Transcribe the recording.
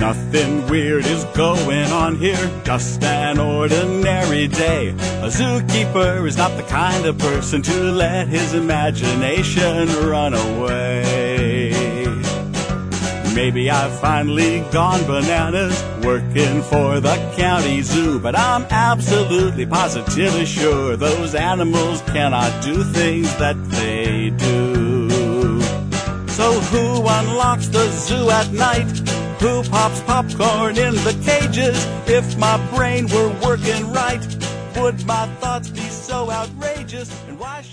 Nothing weird is going on here, just an ordinary day. A zookeeper is not the kind of person to let his imagination run away. Maybe I've finally gone bananas working for the county zoo, but I'm absolutely positively sure those animals cannot do things that they do. So who unlocks the zoo at night? Who pops popcorn in the cages? If my brain were working right, would my thoughts be so outrageous? And why should